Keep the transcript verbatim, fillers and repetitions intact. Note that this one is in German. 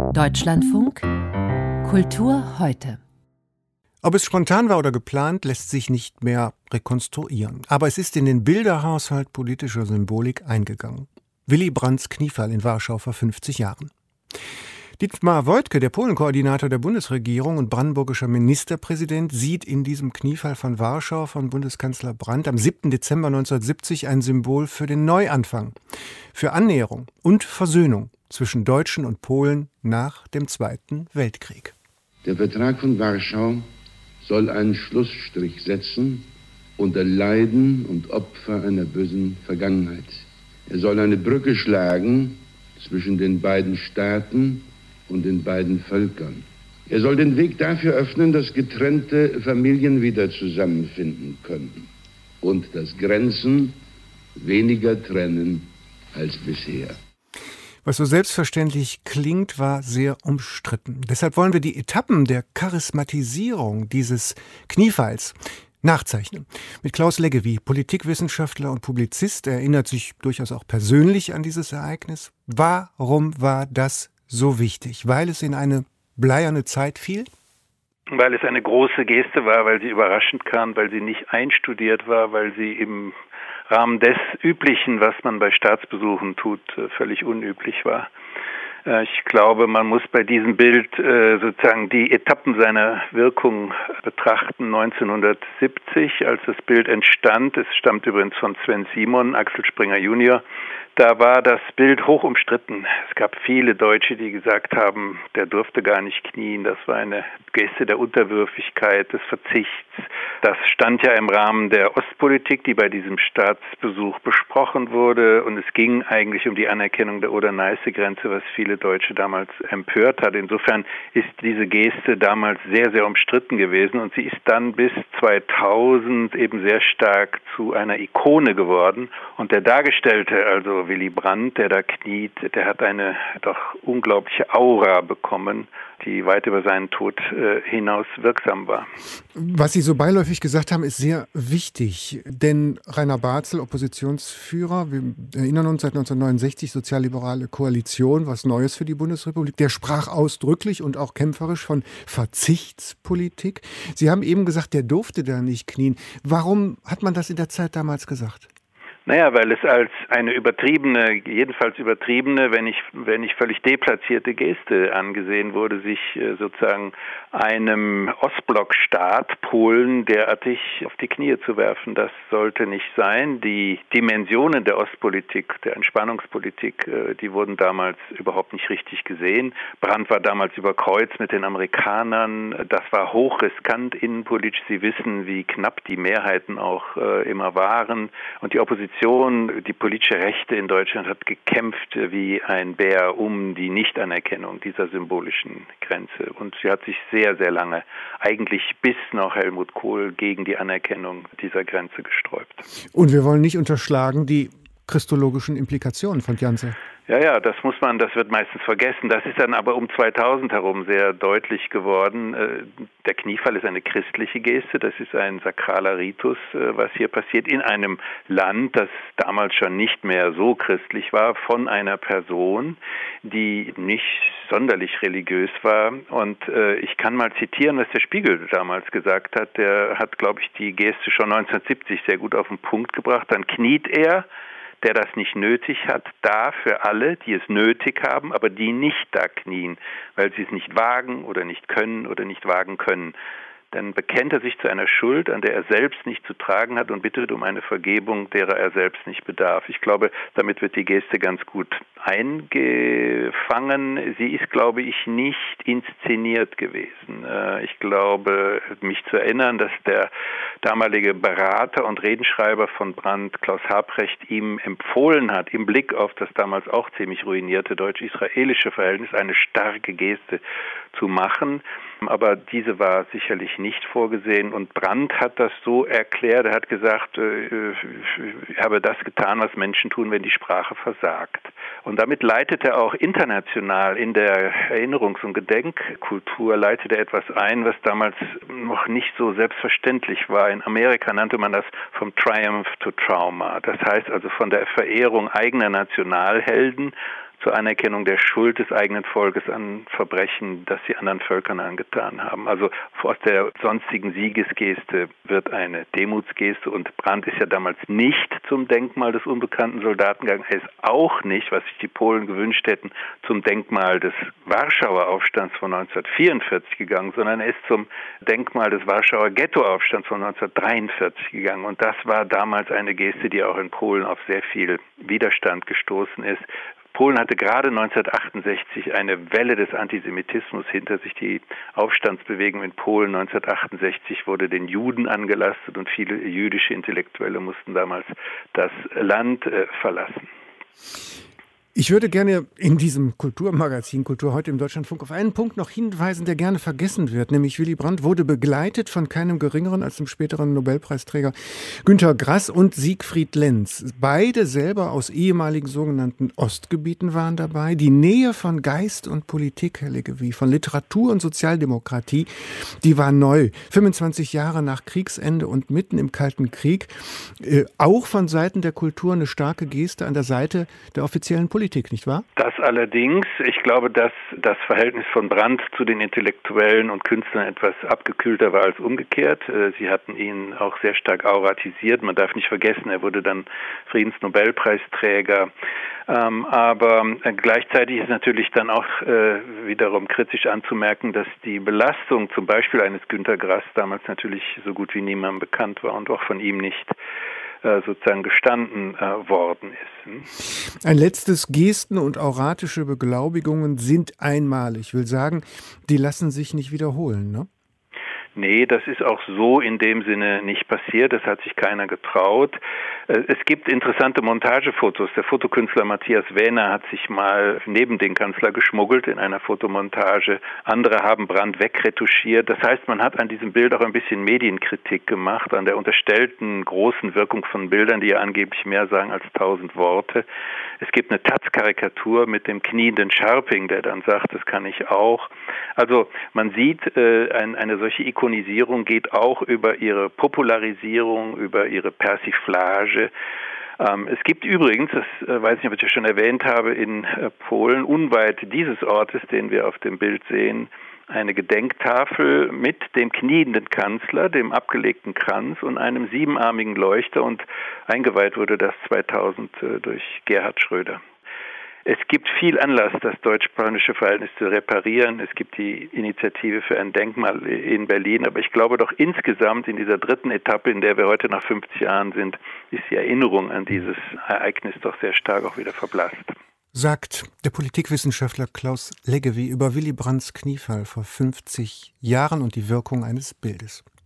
Deutschlandfunk Kultur heute. Ob es spontan war oder geplant, lässt sich nicht mehr rekonstruieren. Aber es ist in den Bilderhaushalt politischer Symbolik eingegangen. Willy Brandts Kniefall in Warschau vor fünfzig Jahren. Dietmar Woidke, der Polenkoordinator der Bundesregierung und brandenburgischer Ministerpräsident, sieht in diesem Kniefall von Warschau von Bundeskanzler Brandt am siebten Dezember neunzehnhundertsiebzig ein Symbol für den Neuanfang, für Annäherung und Versöhnung zwischen Deutschen und Polen nach dem Zweiten Weltkrieg. Der Vertrag von Warschau soll einen Schlussstrich setzen unter Leiden und Opfer einer bösen Vergangenheit. Er soll eine Brücke schlagen zwischen den beiden Staaten und den beiden Völkern. Er soll den Weg dafür öffnen, dass getrennte Familien wieder zusammenfinden können und dass Grenzen weniger trennen als bisher. Was so selbstverständlich klingt, war sehr umstritten. Deshalb wollen wir die Etappen der Charismatisierung dieses Kniefalls nachzeichnen. Mit Klaus Leggevi, Politikwissenschaftler und Publizist, erinnert sich durchaus auch persönlich an dieses Ereignis. Warum war das so wichtig? Weil es in eine bleierne Zeit fiel? Weil es eine große Geste war, weil sie überraschend kam, weil sie nicht einstudiert war, weil sie im Rahmen des Üblichen, was man bei Staatsbesuchen tut, völlig unüblich war. Ich glaube, man muss bei diesem Bild sozusagen die Etappen seiner Wirkung betrachten. neunzehnhundertsiebzig, als das Bild entstand, es stammt übrigens von Sven Simon, Axel Springer Junior, da war das Bild hoch umstritten. Es gab viele Deutsche, die gesagt haben, der durfte gar nicht knien. Das war eine Geste der Unterwürfigkeit, des Verzichts. Das stand ja im Rahmen der Ostpolitik, die bei diesem Staatsbesuch besprochen wurde. Und es ging eigentlich um die Anerkennung der Oder-Neiße-Grenze, was viele Deutsche damals empört hat. Insofern ist diese Geste damals sehr, sehr umstritten gewesen. Und sie ist dann bis zweitausend eben sehr stark zu einer Ikone geworden. Und der Dargestellte, also Willy Brandt, der da kniet, der hat eine doch unglaubliche Aura bekommen, die weit über seinen Tod äh, hinaus wirksam war. Was Sie so beiläufig gesagt haben, ist sehr wichtig, denn Rainer Barzel, Oppositionsführer, wir erinnern uns, seit neunzehnhundertneunundsechzig sozialliberale Koalition, was Neues für die Bundesrepublik, der sprach ausdrücklich und auch kämpferisch von Verzichtspolitik. Sie haben eben gesagt, der durfte da nicht knien. Warum hat man das in der Zeit damals gesagt? Naja, weil es als eine übertriebene, jedenfalls übertriebene, wenn nicht, wenn nicht völlig deplatzierte Geste angesehen wurde, sich äh, sozusagen einem Ostblockstaat, Polen, derartig auf die Knie zu werfen. Das sollte nicht sein. Die Dimensionen der Ostpolitik, der Entspannungspolitik, äh, die wurden damals überhaupt nicht richtig gesehen. Brandt war damals überkreuzt mit den Amerikanern. Das war hochriskant innenpolitisch. Sie wissen, wie knapp die Mehrheiten auch äh, immer waren. Und die Opposition, die politische Rechte in Deutschland hat gekämpft wie ein Bär um die Nichtanerkennung dieser symbolischen Grenze. Und sie hat sich sehr, sehr lange, eigentlich bis noch Helmut Kohl, gegen die Anerkennung dieser Grenze gesträubt. Und wir wollen nicht unterschlagen die christologischen Implikationen von Janse. Ja, ja, das muss man, das wird meistens vergessen. Das ist dann aber um zweitausend herum sehr deutlich geworden. Der Kniefall ist eine christliche Geste, das ist ein sakraler Ritus, was hier passiert in einem Land, das damals schon nicht mehr so christlich war, von einer Person, die nicht sonderlich religiös war. Und ich kann mal zitieren, was der Spiegel damals gesagt hat. Der hat, glaube ich, die Geste schon neunzehnhundertsiebzig sehr gut auf den Punkt gebracht. Dann kniet er, der das nicht nötig hat, da für alle, die es nötig haben, aber die nicht da knien, weil sie es nicht wagen oder nicht können oder nicht wagen können. Dann bekennt er sich zu einer Schuld, an der er selbst nicht zu tragen hat und bittet um eine Vergebung, derer er selbst nicht bedarf. Ich glaube, damit wird die Geste ganz gut eingefangen. Sie ist, glaube ich, nicht inszeniert gewesen. Ich glaube, mich zu erinnern, dass der damalige Berater und Redenschreiber von Brandt, Klaus Habrecht, ihm empfohlen hat, im Blick auf das damals auch ziemlich ruinierte deutsch-israelische Verhältnis, eine starke Geste zu machen. Aber diese war sicherlich nicht vorgesehen und Brandt hat das so erklärt, er hat gesagt, äh, ich habe das getan, was Menschen tun, wenn die Sprache versagt. Und damit leitet er auch international in der Erinnerungs- und Gedenkkultur, leitet er etwas ein, was damals noch nicht so selbstverständlich war. In Amerika nannte man das vom Triumph to Trauma. Das heißt also von der Verehrung eigener Nationalhelden zur Anerkennung der Schuld des eigenen Volkes an Verbrechen, das sie anderen Völkern angetan haben. Also aus der sonstigen Siegesgeste wird eine Demutsgeste, und Brandt ist ja damals nicht zum Denkmal des unbekannten Soldaten gegangen. Er ist auch nicht, was sich die Polen gewünscht hätten, zum Denkmal des Warschauer Aufstands von neunzehnhundertvierundvierzig gegangen, sondern er ist zum Denkmal des Warschauer Ghettoaufstands von neunzehnhundertdreiundvierzig gegangen. Und das war damals eine Geste, die auch in Polen auf sehr viel Widerstand gestoßen ist. Polen hatte gerade neunzehnhundertachtundsechzig eine Welle des Antisemitismus hinter sich. Die Aufstandsbewegung in Polen neunzehnhundertachtundsechzig wurde den Juden angelastet, und viele jüdische Intellektuelle mussten damals das Land äh, verlassen. Ich würde gerne in diesem Kulturmagazin Kultur heute im Deutschlandfunk auf einen Punkt noch hinweisen, der gerne vergessen wird, nämlich Willy Brandt wurde begleitet von keinem Geringeren als dem späteren Nobelpreisträger Günter Grass und Siegfried Lenz. Beide selber aus ehemaligen sogenannten Ostgebieten waren dabei. Die Nähe von Geist und Politik, Herr Leggevi, von Literatur und Sozialdemokratie, die war neu. fünfundzwanzig Jahre nach Kriegsende und mitten im Kalten Krieg. Äh, auch von Seiten der Kultur eine starke Geste an der Seite der offiziellen Politik. Nicht wahr? Das allerdings. Ich glaube, dass das Verhältnis von Brandt zu den Intellektuellen und Künstlern etwas abgekühlter war als umgekehrt. Sie hatten ihn auch sehr stark auratisiert. Man darf nicht vergessen, er wurde dann Friedensnobelpreisträger. Ähm, aber äh, gleichzeitig ist natürlich dann auch äh, wiederum kritisch anzumerken, dass die Belastung zum Beispiel eines Günter Grass damals natürlich so gut wie niemandem bekannt war und auch von ihm nicht sozusagen gestanden äh, worden ist. Ein letztes: Gesten und auratische Beglaubigungen sind einmalig. Ich will sagen, die lassen sich nicht wiederholen, ne? Nee, das ist auch so in dem Sinne nicht passiert. Das hat sich keiner getraut. Es gibt interessante Montagefotos. Der Fotokünstler Matthias Wähner hat sich mal neben den Kanzler geschmuggelt in einer Fotomontage. Andere haben Brandt wegretuschiert. Das heißt, man hat an diesem Bild auch ein bisschen Medienkritik gemacht, an der unterstellten großen Wirkung von Bildern, die ja angeblich mehr sagen als tausend Worte. Es gibt eine Taz-Karikatur mit dem knienden Scharping, der dann sagt, das kann ich auch. Also man sieht, äh, ein, eine solche Ikonisierung geht auch über ihre Popularisierung, über ihre Persiflage. Ähm, es gibt übrigens, das äh, weiß ich nicht, ob ich das schon erwähnt habe, in äh, Polen, unweit dieses Ortes, den wir auf dem Bild sehen, eine Gedenktafel mit dem knienden Kanzler, dem abgelegten Kranz und einem siebenarmigen Leuchter, und eingeweiht wurde das zweitausend äh, durch Gerhard Schröder. Es gibt viel Anlass, das deutsch-polnische Verhältnis zu reparieren. Es gibt die Initiative für ein Denkmal in Berlin. Aber ich glaube doch insgesamt in dieser dritten Etappe, in der wir heute nach fünfzig Jahren sind, ist die Erinnerung an dieses Ereignis doch sehr stark auch wieder verblasst. Sagt der Politikwissenschaftler Klaus Leggevi über Willy Brandts Kniefall vor fünfzig Jahren und die Wirkung eines Bildes.